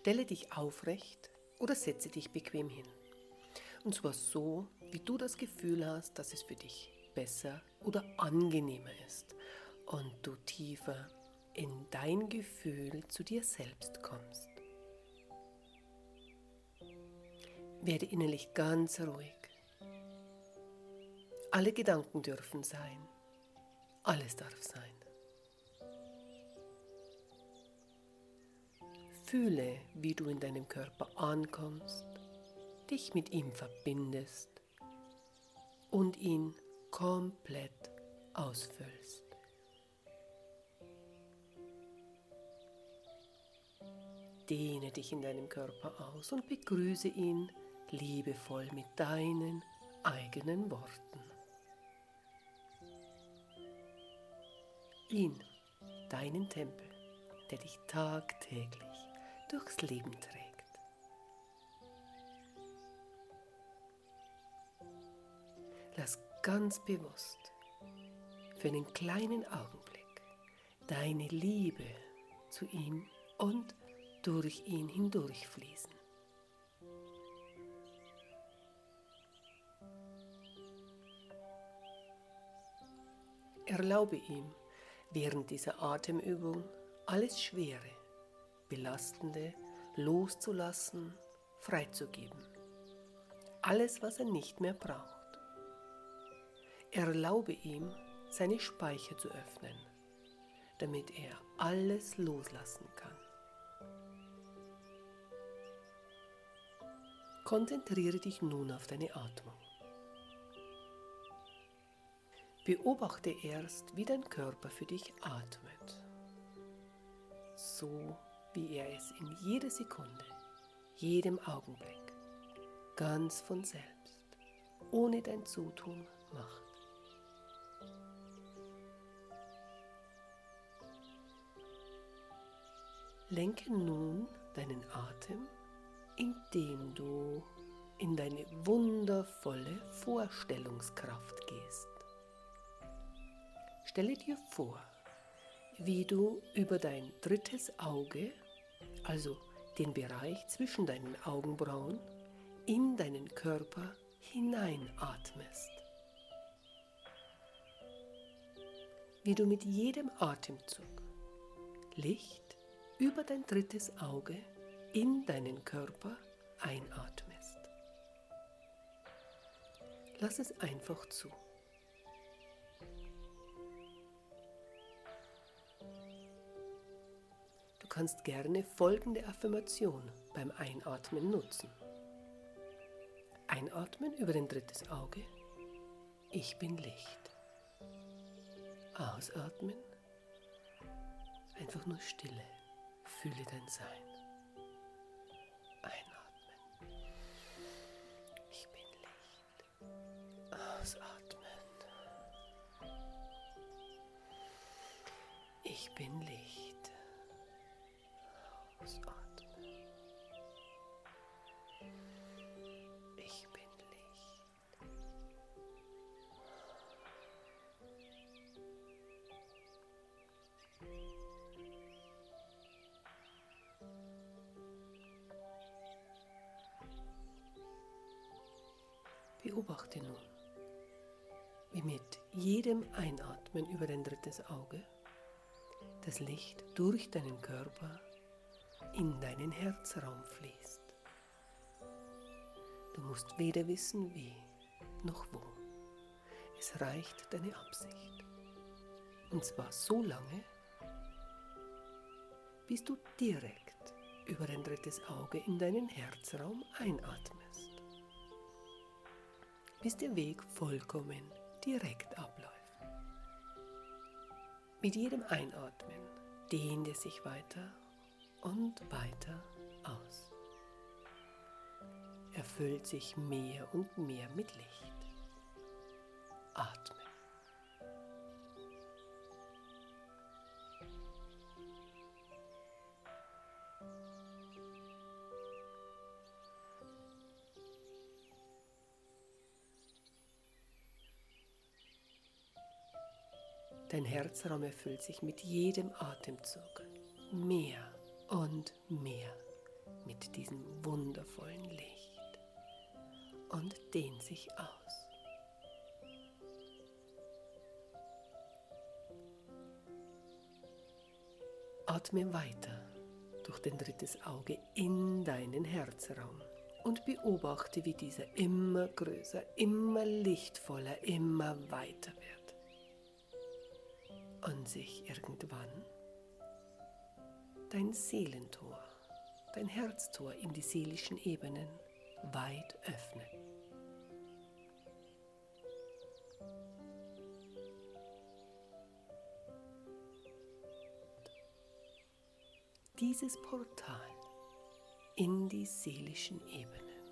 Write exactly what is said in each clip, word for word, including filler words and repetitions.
Stelle dich aufrecht oder setze dich bequem hin. Und zwar so, wie du das Gefühl hast, dass es für dich besser oder angenehmer ist und du tiefer in dein Gefühl zu dir selbst kommst. Werde innerlich ganz ruhig. Alle Gedanken dürfen sein. Alles darf sein. Fühle, wie du in deinem Körper ankommst, dich mit ihm verbindest und ihn komplett ausfüllst. Dehne dich in deinem Körper aus und begrüße ihn liebevoll mit deinen eigenen Worten. Ihn, deinen Tempel, der dich tagtäglich durchs Leben trägt. Lass ganz bewusst für einen kleinen Augenblick deine Liebe zu ihm und durch ihn hindurchfließen. Erlaube ihm während dieser Atemübung alles Schwere, Belastende loszulassen, freizugeben. Alles, was er nicht mehr braucht. Erlaube ihm, seine Speicher zu öffnen, damit er alles loslassen kann. Konzentriere dich nun auf deine Atmung. Beobachte erst, wie dein Körper für dich atmet. So wie er es in jeder Sekunde, jedem Augenblick, ganz von selbst, ohne dein Zutun macht. Lenke nun deinen Atem, indem du in deine wundervolle Vorstellungskraft gehst. Stelle dir vor, wie du über dein drittes Auge, also den Bereich zwischen deinen Augenbrauen, in deinen Körper hineinatmest. Wie du mit jedem Atemzug Licht über dein drittes Auge in deinen Körper einatmest. Lass es einfach zu. Du kannst gerne folgende Affirmation beim Einatmen nutzen. Einatmen über dein drittes Auge. Ich bin Licht. Ausatmen. Einfach nur Stille. Fühle dein Sein. Einatmen. Ich bin Licht. Ausatmen. Ich bin Licht. Ausatmen. Ich bin Licht. Beobachte nun, wie mit jedem Einatmen über dein drittes Auge das Licht durch deinen Körper in deinen Herzraum fließt. Du musst weder wissen wie noch wo. Es reicht deine Absicht. Und zwar so lange, bis du direkt über dein drittes Auge in deinen Herzraum einatmest. Bis der Weg vollkommen direkt abläuft. Mit jedem Einatmen dehnt er sich weiter und weiter aus. Er füllt sich mehr und mehr mit Licht. Atme. Dein Herzraum erfüllt sich mit jedem Atemzug mehr und mehr mit diesem wundervollen Licht und dehn sich aus. Atme weiter durch dein drittes Auge in deinen Herzraum und beobachte, wie dieser immer größer, immer lichtvoller, immer weiter wird und sich irgendwann dein Seelentor, dein Herztor in die seelischen Ebenen weit öffnet. Dieses Portal in die seelischen Ebenen,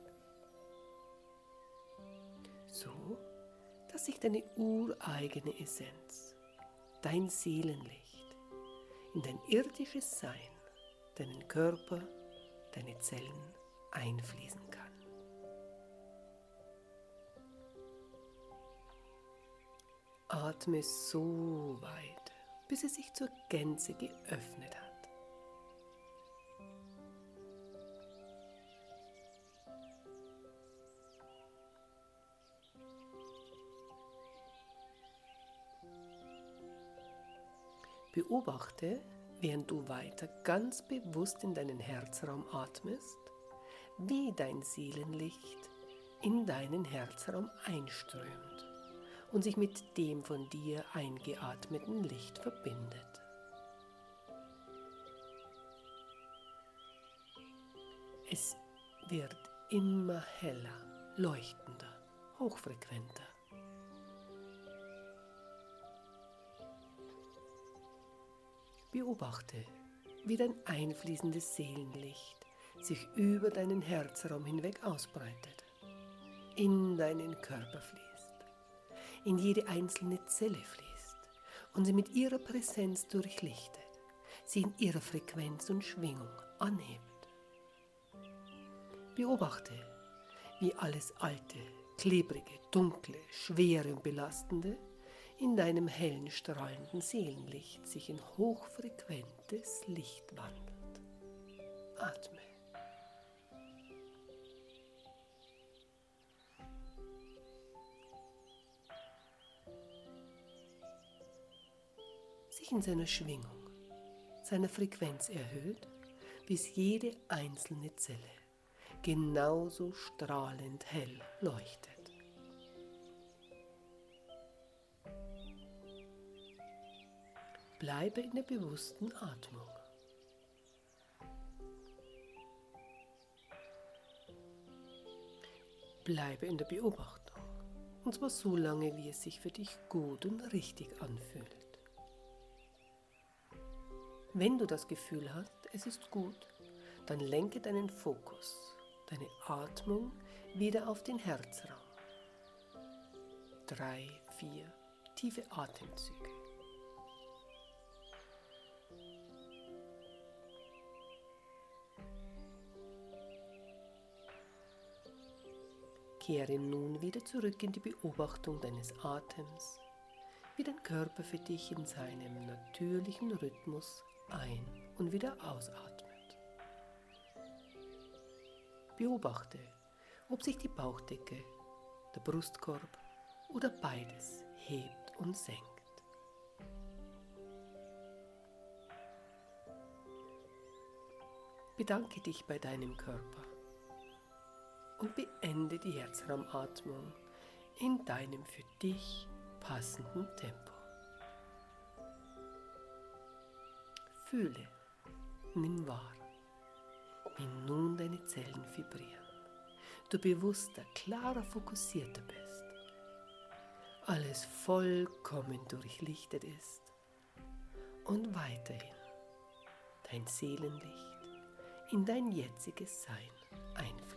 so dass sich deine ureigene Essenz, dein Seelenlicht, in dein irdisches Sein, deinen Körper, deine Zellen einfließen kann. Atme so weit, bis es sich zur Gänze geöffnet hat. Beobachte, während du weiter ganz bewusst in deinen Herzraum atmest, wie dein Seelenlicht in deinen Herzraum einströmt und sich mit dem von dir eingeatmeten Licht verbindet. Es wird immer heller, leuchtender, hochfrequenter. Beobachte, wie dein einfließendes Seelenlicht sich über deinen Herzraum hinweg ausbreitet, in deinen Körper fließt, in jede einzelne Zelle fließt und sie mit ihrer Präsenz durchlichtet, sie in ihrer Frequenz und Schwingung anhebt. Beobachte, wie alles Alte, Klebrige, Dunkle, Schwere und Belastende in deinem hellen, strahlenden Seelenlicht sich in hochfrequentes Licht wandelt. Atme. Sich in seiner Schwingung, seiner Frequenz erhöht, bis jede einzelne Zelle genauso strahlend hell leuchtet. Bleibe in der bewussten Atmung. Bleibe in der Beobachtung, und zwar so lange, wie es sich für dich gut und richtig anfühlt. Wenn du das Gefühl hast, es ist gut, dann lenke deinen Fokus, deine Atmung wieder auf den Herzraum. Drei, vier tiefe Atemzüge. Kehre nun wieder zurück in die Beobachtung deines Atems, wie dein Körper für dich in seinem natürlichen Rhythmus ein- und wieder ausatmet. Beobachte, ob sich die Bauchdecke, der Brustkorb oder beides hebt und senkt. Bedanke dich bei deinem Körper und beende die Herzraumatmung in deinem für dich passenden Tempo. Fühle, nimm wahr, wie nun deine Zellen vibrieren, du bewusster, klarer, fokussierter bist, alles vollkommen durchlichtet ist und weiterhin dein Seelenlicht in dein jetziges Sein einfließt.